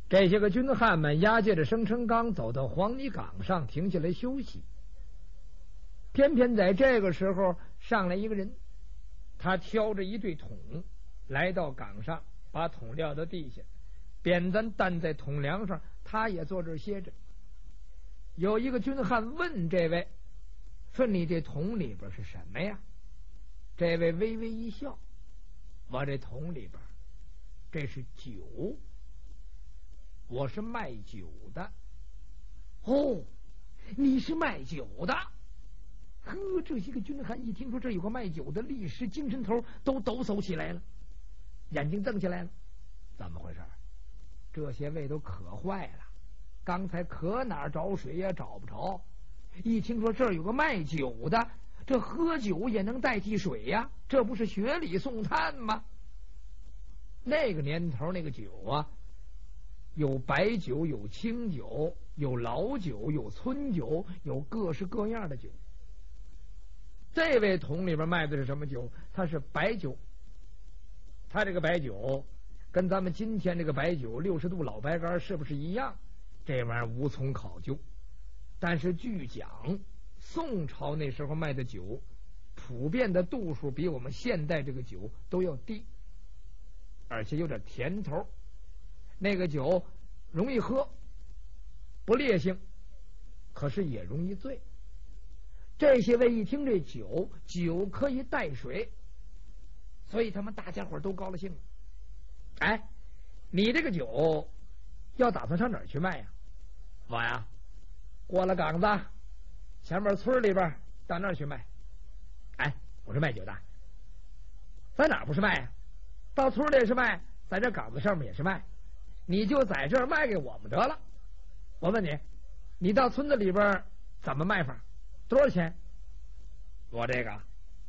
这些个军汉们押解着生辰纲走到黄泥岗上，停下来休息。偏偏在这个时候上来一个人，他挑着一对桶来到岗上，把桶撂到地下，扁担担在桶梁上，他也坐这儿歇着。有一个军汉问这位说：“你这桶里边是什么呀？”这位微微一笑：“我这桶里边这是酒，我是卖酒的。”哦，你是卖酒的？呵，这些个军汉一听说这有个卖酒的，立时精神头都抖擞起来了，眼睛瞪起来了。怎么回事？这些位都渴坏了，刚才可哪儿找水也找不着，一听说这儿有个卖酒的，这喝酒也能代替水呀，这不是雪里送炭吗？那个年头那个酒啊，有白酒，有清酒，有老酒，有村酒，有各式各样的酒。这位桶里边卖的是什么酒？它是白酒。它这个白酒跟咱们今天这个白酒60度老白干是不是一样？这玩意儿无从考究。但是据讲，宋朝那时候卖的酒普遍的度数比我们现代这个酒都要低，而且有点甜头。那个酒容易喝，不烈性，可是也容易醉。这些位一听这酒可以代水，所以他们大家伙都高了兴了。哎，你这个酒要打算上哪儿去卖呀？我呀，过了岗子，前面村里边到那儿去卖。哎，我是卖酒的，在哪儿不是卖呀？到村里是卖，在这岗子上面也是卖，你就在这儿卖给我们得了。我问你，你到村子里边怎么卖法？多少钱？我这个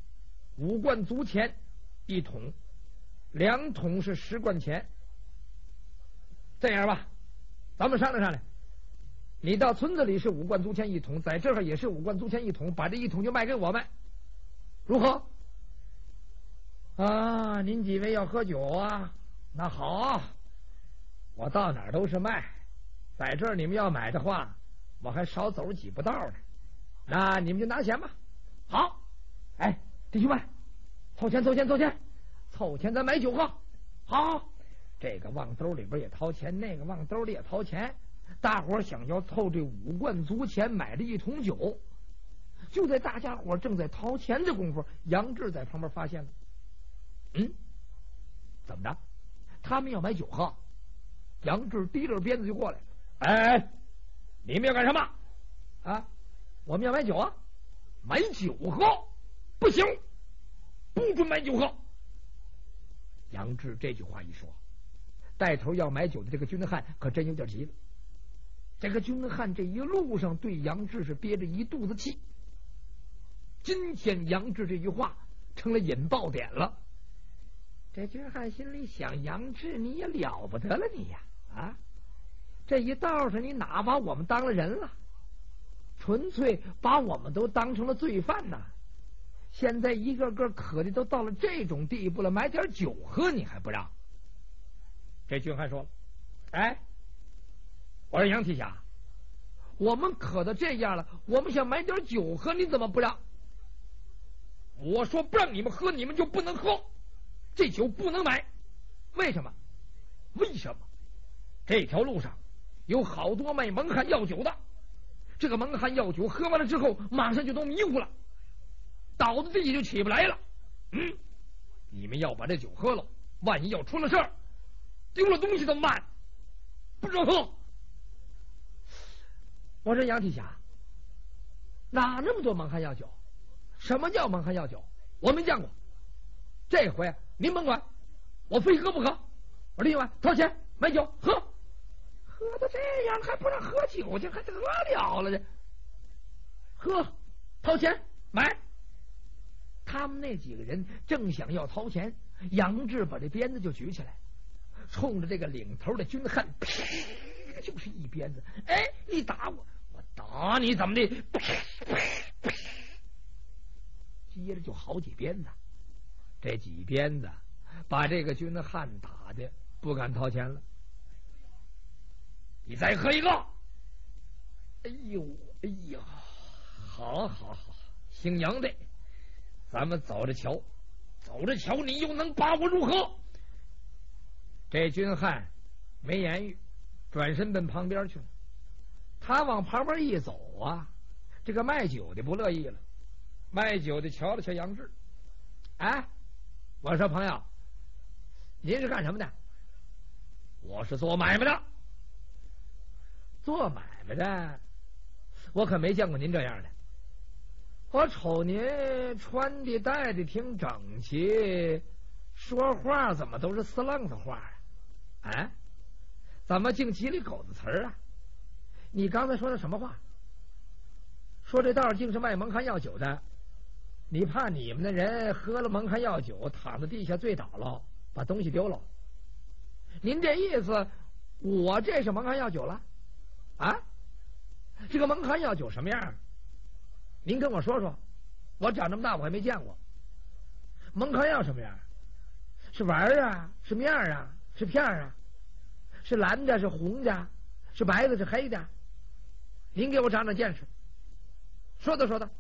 5贯足钱一桶，2桶是10贯钱。这样吧，咱们商量商量，你到村子里是5贯足钱一桶，在这儿也是5贯足钱一桶，把这一桶就卖给我们，如何？啊，您几位要喝酒啊？那好，我到哪儿都是卖，在这儿你们要买的话，我还少走几步道呢。那你们就拿钱吧。好，哎，弟兄们，凑钱，咱买酒喝。好，这个往兜里边也掏钱，那个往兜里也掏钱，大伙儿想要凑这5贯足钱买了一桶酒。就在大家伙正在掏钱的功夫，杨志在旁边发现了。怎么着？他们要买酒喝。杨志提着鞭子就过来。哎，你们要干什么啊？我们要买酒啊！买酒喝不行，不准买酒喝。杨志这句话一说，带头要买酒的这个军汉可真有点急了。这个军汉这一路上对杨志是憋着一肚子气。今天杨志这句话成了引爆点了。这军汉心里想：杨志你也了不得了你呀！啊，这一道上你哪把我们当了人了？纯粹把我们都当成了罪犯呐！现在一个个渴的都到了这种地步了，买点酒喝你还不让？这军汉说了：“哎，我说杨提辖，我们渴到这样了，我们想买点酒喝，你怎么不让？我说不让你们喝，你们就不能喝，这酒不能买。为什么？这条路上有好多卖蒙汗药酒的。”这个蒙汗药酒喝完了之后，马上就都迷糊了，倒在地下就起不来了。你们要把这酒喝了，万一要出了事儿，丢了东西怎么办？不准喝！我说杨提辖，哪那么多蒙汗药酒？什么叫蒙汗药酒？我没见过。这回您甭管，我非喝不可。我弟兄们掏钱买酒喝。喝到这样还不让喝酒去，还得喝了了去。喝，掏钱买。他们那几个人正想要掏钱，杨志把这鞭子就举起来，冲着这个领头的军汉，就是一鞭子。哎，你打我，我打你，怎么的？接着就好几鞭子。这几鞭子把这个军汉打的不敢掏钱了。 你再喝一个。哎呦，哎呀，好好好，姓杨的，咱们走着瞧，走着瞧，你又能把我如何？这军汉没言语，转身奔旁边去了。他往旁边一走啊，这个卖酒的不乐意了。卖酒的瞧了瞧杨志，哎，我说朋友，您是干什么的？我是做买卖的。做买卖的，我可没见过您这样的。我瞅您穿的戴的挺整齐，说话怎么都是死愣子话啊？啊？怎么净叽里狗子词儿啊？你刚才说的什么话？说这道儿竟是卖蒙汗药酒的，你怕你们的人喝了蒙汗药酒，躺在地下醉倒了，把东西丢了。您这意思，我这是蒙汗药酒了？啊？这个蒙汗药酒什么样？您跟我说说，我长这么大我还没见过。蒙汗药什么样？是丸儿啊？是面儿啊？是片儿啊？是蓝的？是红的？是白的？是黑的？您给我长长见识，说道说道。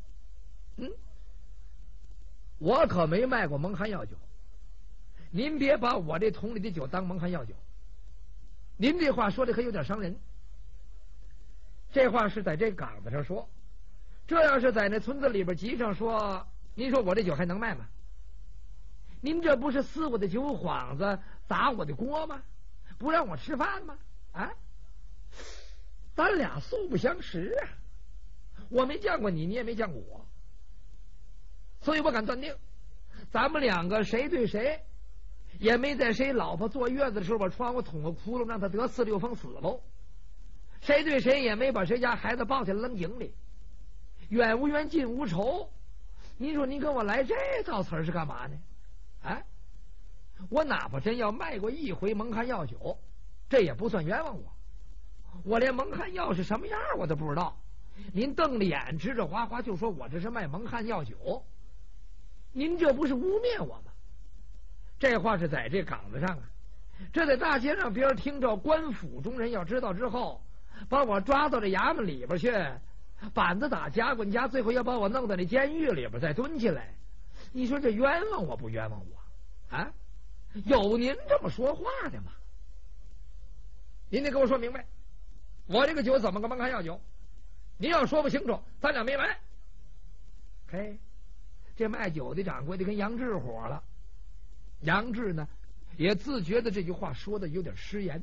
我可没卖过蒙汗药酒，您别把我这桶里的酒当蒙汗药酒。您这话说的可有点伤人。这话是在这岗子上说，这要是在那村子里边集上说，您说我这酒还能卖吗？您这不是撕我的酒幌子，砸我的锅吗？不让我吃饭吗？啊，咱俩素不相识啊，我没见过你，你也没见过我，所以我敢断定，咱们两个谁对谁，也没在谁老婆坐月子的时候把窗户捅个窟窿，让他得4、6风死喽。谁对谁也没把谁家孩子抱起来扔井里，远无冤近无仇。您说您跟我来这造词儿是干嘛呢？啊，我哪怕真要卖过一回蒙汗药酒，这也不算冤枉我。我连蒙汗药是什么样我都不知道，您瞪着眼直着花花就说我这是卖蒙汗药酒，您这不是污蔑我吗？这话是在这岗子上啊，这在大街上别人听着，官府中人要知道之后，把我抓到这衙门里边去，板子打夹棍夹，最后要把我弄到那监狱里边再蹲起来。你说这冤枉我不冤枉我啊？有您这么说话的吗？您得给我说明白，我这个酒怎么个蒙汗药酒？您要说不清楚，咱俩没完。嘿，这卖酒的掌柜的跟杨志火了。杨志呢，也自觉得这句话说的有点失言，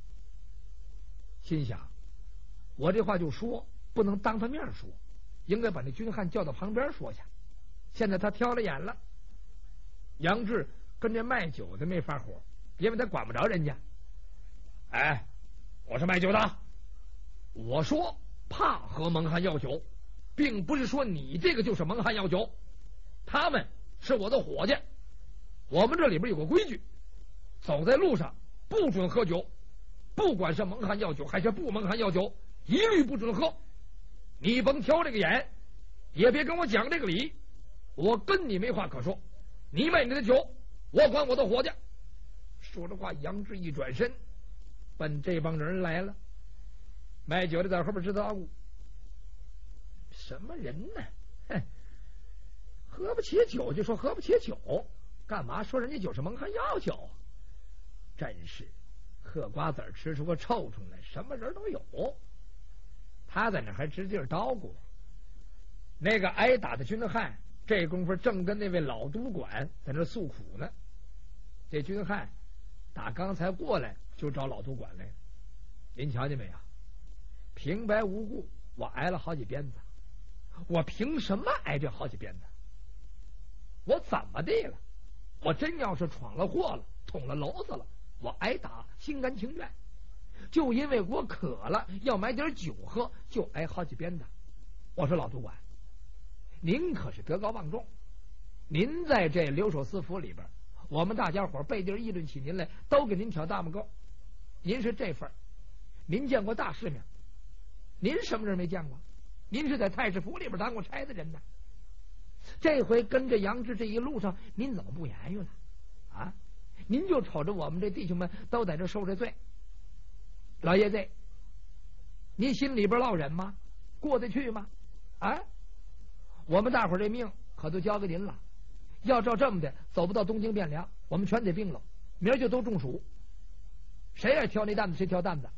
心想我这话就说，不能当他面说，应该把那军汉叫到旁边说去。现在他挑了眼了，杨志跟这卖酒的没法火，因为他管不着人家。哎，我是卖酒的，我说怕喝蒙汗药酒，并不是说你这个就是蒙汗药酒，他们是我的伙计，我们这里边有个规矩，走在路上不准喝酒，不管是蒙汗药酒还是不蒙汗药酒，一律不准喝。你甭挑这个眼，也别跟我讲这个理，我跟你没话可说，你卖你的酒，我管我的伙计。说着话，杨志一转身奔这帮人来了。卖酒的在后边直捣鼓，什么人呢？哼，喝不起酒就说喝不起酒，干嘛说人家酒是蒙汗药酒？真是嗑瓜子吃出个臭虫来，什么人都有。他在那还直劲捣鼓。那个挨打的军汉这功夫正跟那位老督管在那诉苦呢。这军汉打刚才过来就找老督管来了，您瞧见没有？平白无故我挨了好几鞭子，我凭什么挨这好几鞭子？我怎么地了？我真要是闯了祸了，捅了娄子了，我挨打心甘情愿，就因为我渴了要买点酒喝，就挨好几鞭子。我说老督管，您可是德高望重，您在这留守司府里边，我们大家伙背地议论起您来，都给您挑大拇哥。您是这份儿，您见过大世面，您什么人没见过？您是在太师府里边当过差的人呢。这回跟着杨志这一路上，您怎么不言语了啊？您就瞅着我们这弟兄们都在这受这罪。老爷子， 你心里边落忍吗？过得去吗？啊，我们大伙儿这命可都交给您了，要照这么的，走不到东京汴梁，我们全得病了，明儿就都中暑，谁爱挑那担子谁挑担子。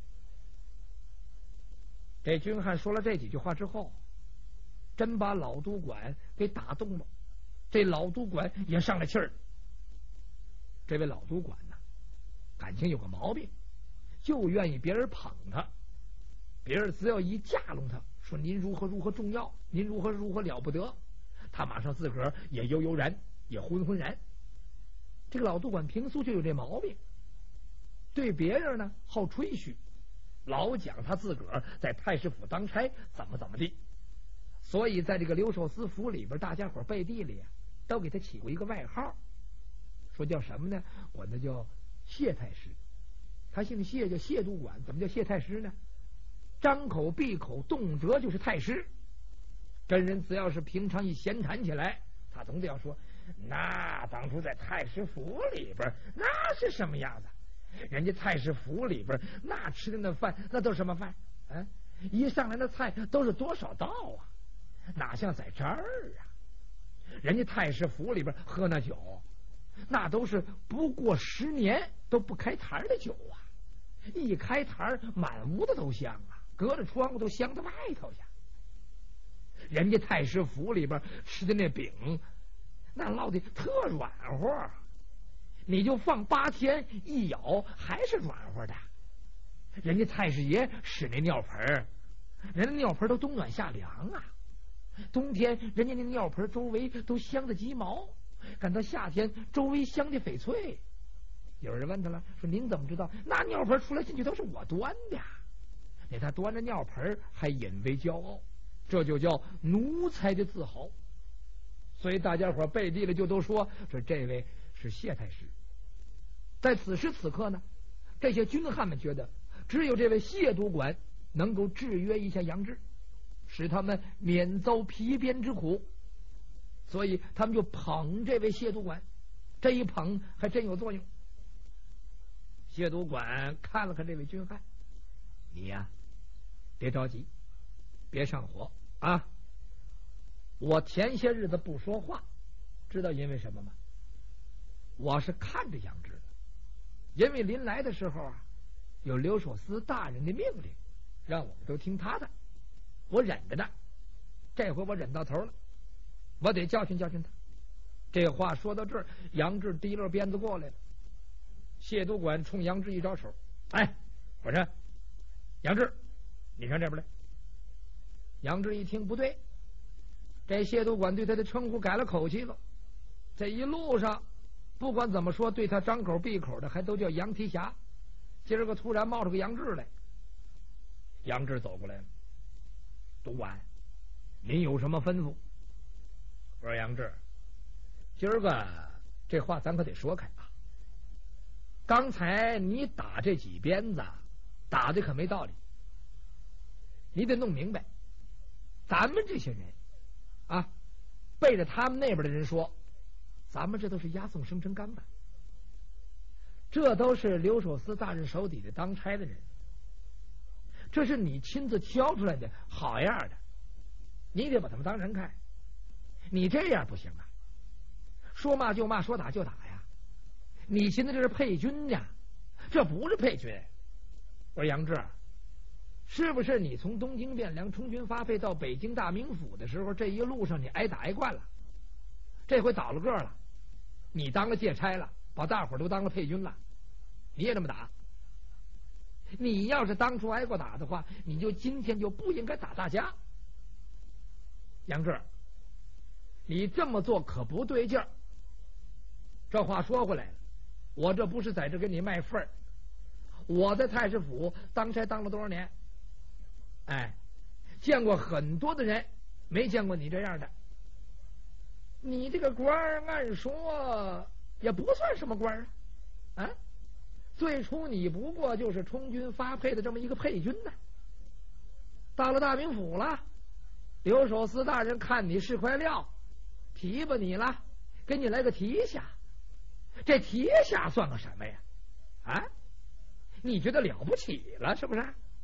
这军汉说了这几句话之后，真把老督管给打动了，这老督管也上了气儿。这位老督管呢，感情有个毛病，就愿意别人捧他，别人只要一架拢他，说您如何如何重要，您如何如何了不得，他马上自个儿也悠悠然，也浑浑然。这个老督管平素就有这毛病，对别人呢好吹嘘，老讲他自个儿在太师府当差怎么怎么地，所以在这个刘寿司府里边，大家伙背地里都给他起过一个外号，说叫什么呢？管他叫谢太师。他姓谢，叫谢督管。怎么叫谢太师呢？张口闭口动辄就是太师，跟人只要是平常一闲谈起来，他总得要说，那当初在太师府里边那是什么样子，人家太师府里边那吃的那饭那都是什么饭啊？一上来的菜都是多少道啊，哪像在这儿啊？人家太师府里边喝那酒，那都是不过10年都不开坛的酒啊，一开坛满屋子都香啊，隔着窗户都香到外头去。人家太师府里边吃的那饼，那烙的特软和，你就放8天一咬还是软和的。人家太师爷使那尿盆，人家尿盆都冬暖夏凉啊，冬天人家那尿盆周围都香的鸡毛，赶到夏天周围香的翡翠。有人问他了，说您怎么知道？那尿盆出来进去都是我端的。那他端着尿盆还引为骄傲，这就叫奴才的自豪。所以大家伙背地里就都说这位是谢太师。在此时此刻呢，这些军汉们觉得只有这位谢督管能够制约一下杨志，使他们免遭皮鞭之苦，所以他们就捧这位谢督管。这一捧还真有作用。谢督管看了看这位军汉，你呀别着急，别上火啊！我前些日子不说话，知道因为什么吗？我是看着杨志的，因为临来的时候啊，有刘守司大人的命令，让我们都听他的，我忍着呢。这回我忍到头了，我得教训教训他。这话说到这儿，杨志提溜鞭子过来了。谢督管冲杨志一招手，哎，我说杨志，你上这边来。杨志一听不对，这谢督管对他的称呼改了口气了。这一路上不管怎么说，对他张口闭口的还都叫杨提辖，今儿个突然冒出个杨志来。杨志走过来了，督管，您有什么吩咐？我说杨志，今儿个这话咱可得说开啊。刚才你打这几鞭子打的可没道理，你得弄明白，咱们这些人啊，背着他们那边的人说，咱们这都是押送生辰纲的，这都是刘守司大人手底的当差的人，这是你亲自挑出来的好样的，你得把他们当人看。你这样不行啊，说骂就骂，说打就打呀。你现在这是配军呀，这不是配军。我说杨志，是不是你从东京汴梁充军发配到北京大名府的时候，这一路上你挨打挨惯了，这回倒了个了，你当了借差了，把大伙都当了配军了，你也这么打？你要是当初挨过打的话，你就今天就不应该打大家。杨志，你这么做可不对劲儿。这话说回来了，我这不是在这给你卖份儿，我在太师府当差当了多少年，哎，见过很多的人，没见过你这样的。你这个官儿按说也不算什么官儿啊，最初你不过就是充军发配的这么一个配军呢。到了大名府了，刘守司大人看你是块料，提拔你了，给你来个提辖。这提辖算个什么呀？啊，你觉得了不起了是不是？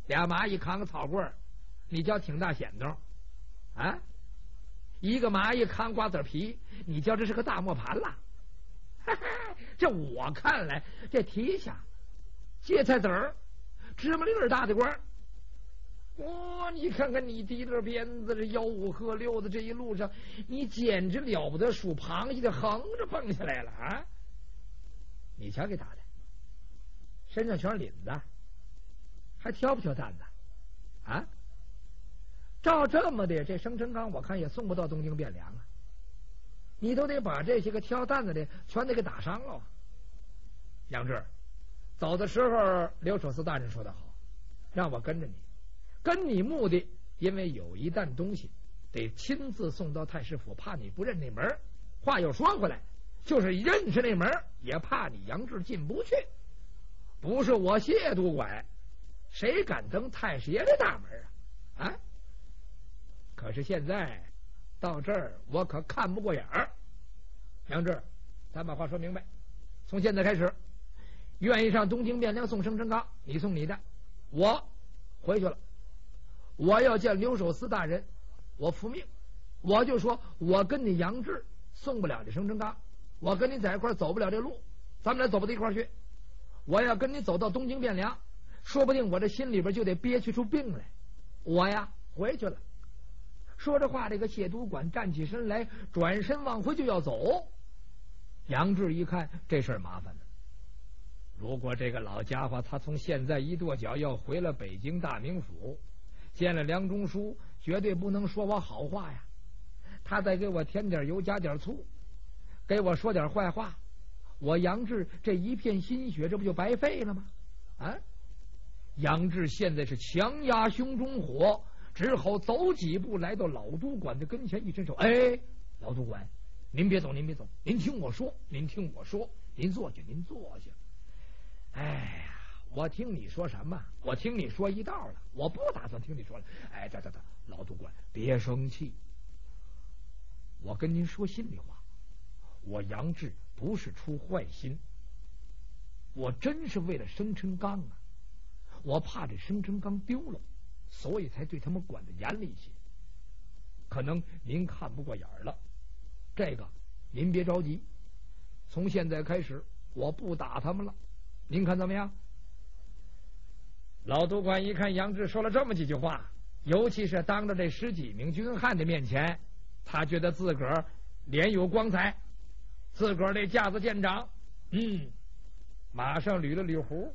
俩蚂蚁扛个草棍儿，你叫挺大显动啊？一个蚂蚁扛瓜子皮，你叫这是个大磨盘了？这我看来，这提下芥菜籽儿芝麻粒儿大的官儿，哇！你看看你提着鞭子，这吆五喝六的这一路上，你简直了不得，数螃蟹的横着蹦下来了啊！你瞧给打的，身上全是领子，还挑不挑担子啊？照这么的，这生辰纲我看也送不到东京汴梁啊！你都得把这些个挑担子的全得给打伤了啊！杨志，走的时候刘守四大人说得好，让我跟着你，跟你目的，因为有一担东西得亲自送到太师府，怕你不认那门。话又说回来，就是认识那门，也怕你杨志进不去。不是我谢督管，谁敢登太师爷的大门啊？啊！可是现在到这儿，我可看不过眼儿。杨志，咱把话说明白，从现在开始，愿意上东京汴梁送生辰纲，你送你的，我回去了。我要见刘守司大人，我复命，我就说我跟你杨志送不了这生辰纲，我跟你在一块走不了这路，咱们俩走不到一块去。我要跟你走到东京汴梁，说不定我这心里边就得憋屈出病来。我呀回去了。说着话，这个谢督管站起身来，转身往回就要走。杨志一看这事儿麻烦了，如果这个老家伙他从现在一跺脚要回了北京大名府，见了梁中书，绝对不能说我好话呀。他再给我添点油加点醋，给我说点坏话，我杨志这一片心血这不就白费了吗？啊！杨志现在是强压胸中火，只好走几步来到老督管的跟前，一伸手，哎，老督管，您别走，您别走，您听我说，您听我说，您坐下，您坐下。哎呀，我听你说什么？我听你说一道了，我不打算听你说了。哎，得，老督管别生气，我跟您说心里话，我杨志不是出坏心，我真是为了生辰纲啊，我怕这生辰纲丢了，所以才对他们管得严厉一些。可能您看不过眼了，这个您别着急，从现在开始我不打他们了，您看怎么样？老督管一看杨志说了这么几句话，尤其是当着这10几名军汉的面前，他觉得自个儿脸有光彩，自个儿这架子见长，马上捋了捋胡。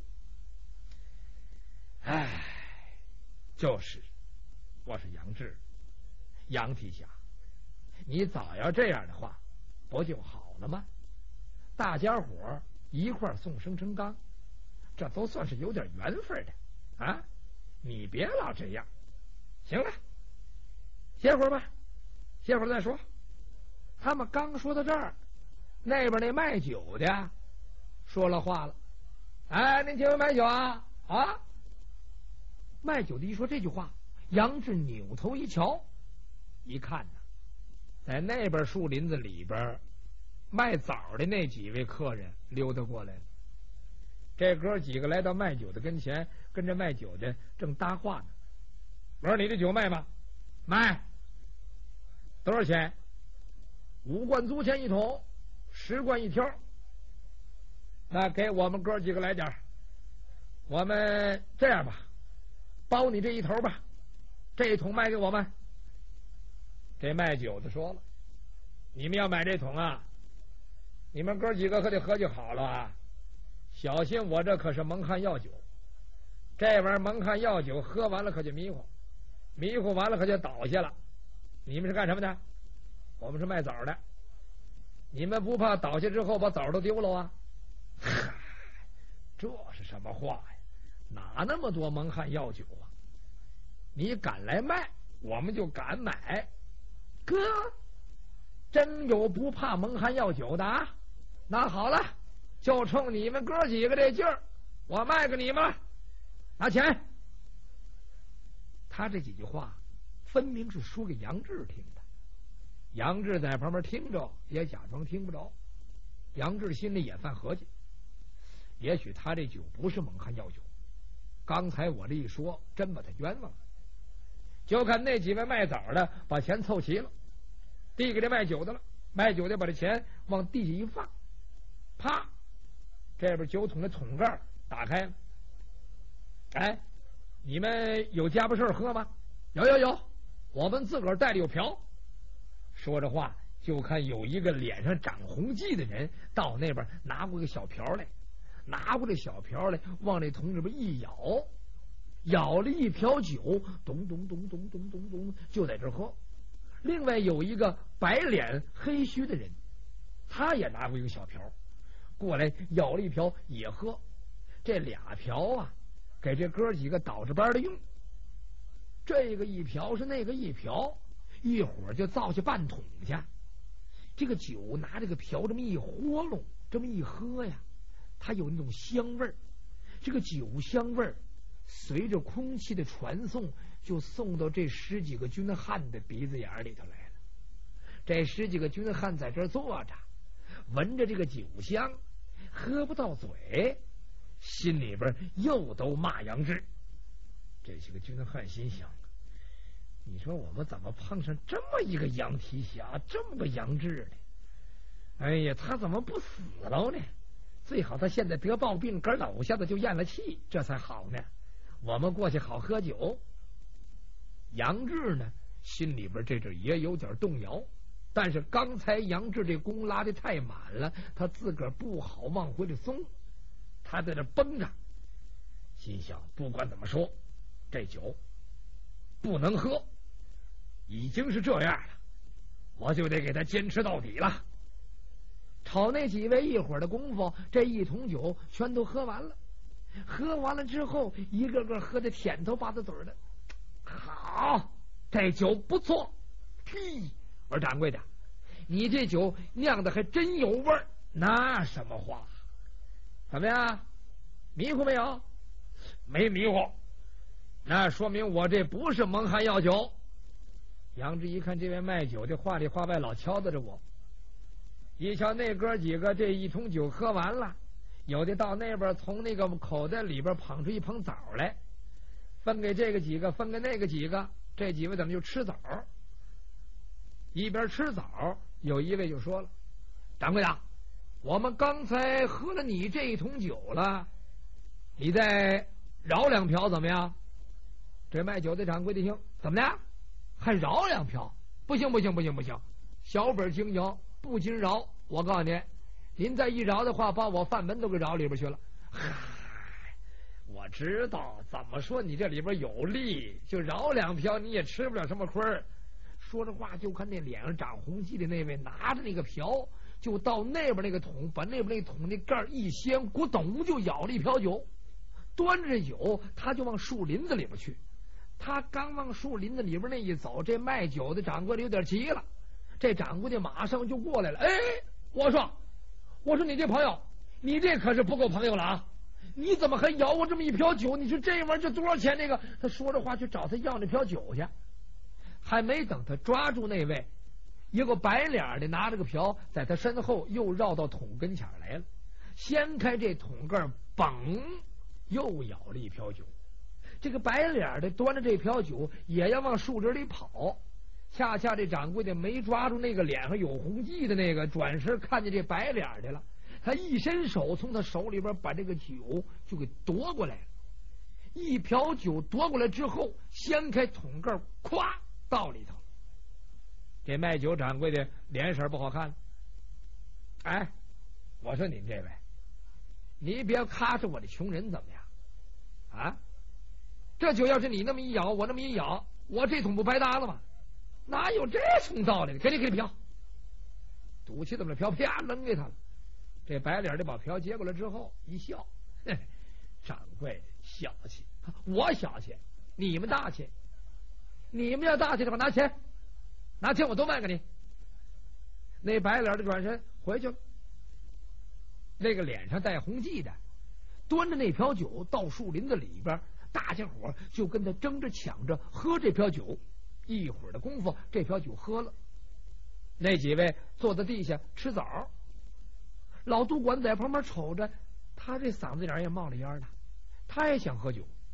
哎，就是我是杨志，杨提辖，你早要这样的话不就好了吗？大家伙一块送生辰纲，这都算是有点缘分的啊！你别老这样，行了，歇会儿吧，歇会儿再说。他们刚说到这儿，那边那卖酒的说了话了，哎，您请问买酒啊？啊！卖酒的一说这句话，杨志扭头一瞧，一看呢，在那边树林子里边卖枣的那几位客人溜达过来了。这哥几个来到卖酒的跟前，跟着卖酒的正搭话呢。我说你这酒卖吗？卖。多少钱？5贯租钱一桶，10贯一挑。那给我们哥几个来点，我们这样吧，包你这一头吧，这一桶卖给我们。这卖酒的说了，你们要买这桶啊，你们哥几个可得合计好了啊，小心我这可是蒙汗药酒，这玩意儿蒙汗药酒喝完了可就迷糊，迷糊完了可就倒下了。你们是干什么的？我们是卖枣的，你们不怕倒下之后把枣都丢了啊？这是什么话呀？哪那么多蒙汗药酒啊？你敢来卖，我们就敢买。哥，真有不怕蒙汗药酒的啊？那好了，就冲你们哥几个这劲儿，我卖给你们了，拿钱。他这几句话分明是说给杨志听的，杨志在旁边听着也假装听不着。杨志心里也犯合计，也许他这酒不是蒙汗药酒， 刚才我这一说，真把他冤枉了。就看那几位卖枣的把钱凑齐了，递给这卖酒的了。卖酒的把这钱往地下一放，啪，这边酒桶的桶盖打开了。哎，你们有家伙事喝吗？有，我们自个儿带着有瓢。说着话，就看有一个脸上长红迹的人到那边拿过个小瓢来，往这桶里边一舀了一瓢酒，咚咚咚咚咚咚咚，就在这喝。另外有一个白脸黑须的人，他也拿过一个小瓢过来，舀了一瓢也喝。这俩瓢啊，给这哥几个倒着班的用。这个一瓢是那个一瓢，一会儿就造下半桶去。这个酒拿这个瓢这么一豁隆，这么一喝呀，它有那种香味儿。这个酒香味儿随着空气的传送，就送到这十几个军汉的鼻子眼里头来了。这十几个军汉在这儿坐着，闻着这个酒香，喝不到嘴，心里边又都骂杨志。这些个军汉心想，你说我们怎么碰上这么一个杨提辖，这么个杨志呢？哎呀，他怎么不死了呢？最好他现在得暴病，嗝抖下子就咽了气，这才好呢。我们过去好喝酒。杨志呢，心里边这阵也有点动摇，但是刚才杨志这弓拉的太满了，他自个儿不好往回里松，他在这绷着，心想不管怎么说，这酒不能喝，已经是这样了，我就得给他坚持到底了。瞅那几位一会儿的功夫，这一桶酒全都喝完了。喝完了之后，一个个喝的舔头巴子嘴的。好，这酒不错。嘿，我说掌柜的，你这酒酿的还真有味儿。那什么话？怎么样？迷糊没有？没迷糊。那说明我这不是蒙汗药酒。杨志一看这位卖酒的话里话外老敲打着我，一瞧那哥几个这一桶酒喝完了，有的到那边从那个口袋里边捧出一捧枣来，分给这个几个，分给那个几个。这几位怎么就吃枣？一边吃枣，有一位就说了：“掌柜的，我们刚才喝了你这一桶酒了，你再饶两瓢怎么样？”这卖酒的掌柜的听，怎么的？还饶两瓢？不行，小本经营不经饶。我告诉您，您再一饶的话，把我饭门都给饶里边去了。嗨，我知道，怎么说你这里边有利，就饶两瓢，你也吃不了什么亏儿。说着话，就看那脸上长红迹的那位拿着那个瓢，就到那边那个桶，把那边那桶那盖一掀，咕咚就舀了一瓢酒，端着这酒，他就往树林子里边去。他刚往树林子里边那一走，这卖酒的掌柜的有点急了。这掌柜的马上就过来了。哎，我说你这朋友，你这可是不够朋友了啊！你怎么还舀我这么一瓢酒？你说这玩意儿这多少钱？那个他说着话去找他要那瓢酒去，还没等他抓住那位，一个白脸的拿着个瓢在他身后又绕到桶跟前来了，掀开这桶盖，嘣，又舀了一瓢酒。这个白脸的端着这瓢酒也要往树林里跑，恰恰这掌柜的没抓住那个脸上有红迹的那个，转身看见这白脸的了，他一伸手从他手里边把这个酒就给夺过来了。一瓢酒夺过来之后，掀开桶盖，咵倒里头。这卖酒掌柜的脸色不好看。哎，我说您这位，你别咔哧我这穷人怎么样啊？这酒要是你那么一舀，我那么一舀，我这桶不白搭了吗？哪有这种道理的？给你瓢，赌气怎么瓢啪扔给他了。这白脸的把瓢接过来之后一笑，嘿，掌柜小气，我小气，你们大气。你们要大气的话，拿钱我都卖给你。那白脸的转身回去了。那个脸上带红迹的端着那瓢酒到树林子里边，大家伙就跟他争着抢着喝这瓢酒。一会儿的功夫，这瓢酒喝了。那几位坐在地下吃枣，老督管在旁边瞅着，他这嗓子眼也冒了烟了，他也想喝酒。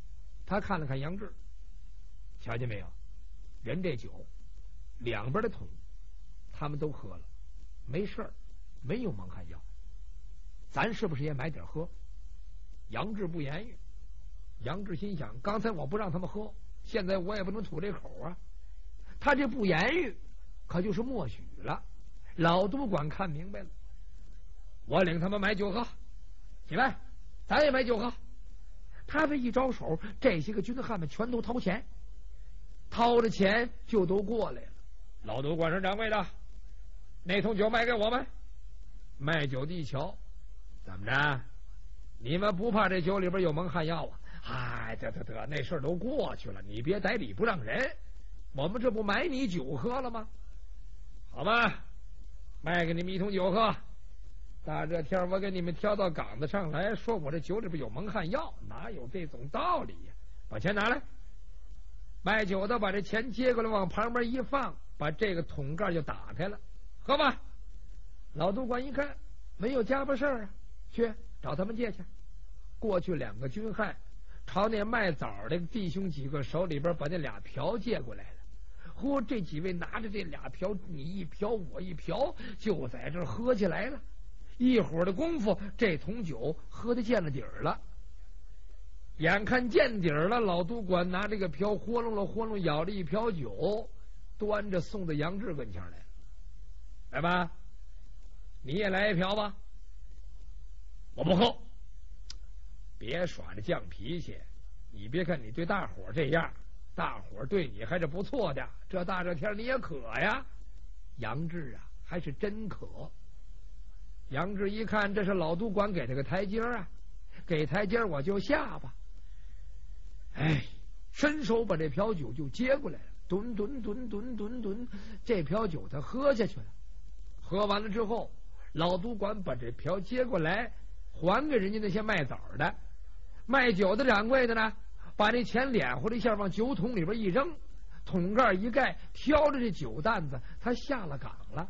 他看了看杨志，瞧见没有？人这酒两边的桶他们都喝了，没事儿，没有蒙汗药，咱是不是也买点喝？杨志不言语。杨志心想，刚才我不让他们喝，现在我也不能吐这口啊。他这不言语可就是默许了。老督管看明白了，我领他们买酒喝，起来，咱也买酒喝。他这一招手，这些个军汉们全都掏钱，掏着钱就都过来了。老督管说，掌柜的，那桶酒卖给我们。卖酒的一瞧，怎么着？你们不怕这酒里边有蒙汗药啊？哎，得，那事儿都过去了，你别逮理不让人。我们这不买你酒喝了吗？好吧，卖给你们一桶酒喝。大热天我给你们挑到岗子上来，说我这酒里边有蒙汗药，哪有这种道理呀？把钱拿来。卖酒的把这钱接过来，往旁边一放，把这个桶盖就打开了。喝吧。老督管一看没有家伙事儿啊，去找他们借去。过去两个军汉朝那卖枣的弟兄几个手里边把那俩瓢借过来了。嚯，这几位拿着这俩瓢，你一瓢我一瓢，就在这儿喝起来了。一会儿的功夫，这桶酒喝得见了底儿了。眼看见底儿了，老督管拿这个瓢豁隆了豁隆，舀了一瓢酒，端着送到杨志跟前来了。来吧，你也来一瓢吧。我不喝。别耍着犟脾气，你别看你对大伙这样，大伙对你还是不错的。这大热天你也渴呀。杨志啊，还是真渴。杨志一看，这是老督管给这个台阶啊，给台阶我就下吧。哎，伸手把这瓢酒就接过来了，吨，这瓢酒他喝下去了。喝完了之后，老督管把这瓢接过来，还给人家那些卖枣的。卖酒的掌柜的呢，把那钱敛乎了一下，往酒桶里边一扔，桶盖一盖，挑着这酒担子，他下了岗了。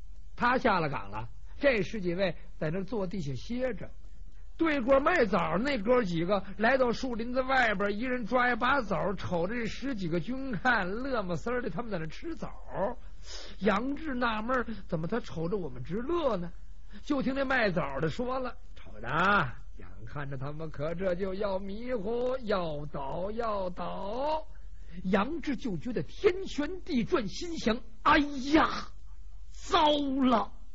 这十几位在那坐地下歇着。对过卖枣那哥几个来到树林子外边，一人抓一把枣，瞅着这十几个军汉乐么丝儿的，他们在那吃枣。杨志纳闷，怎么他瞅着我们直乐呢？就听那卖枣的说了，瞅着啊，眼看着他们可这就要迷糊，要倒。杨志就觉得天旋地转，心想，哎呀，糟了。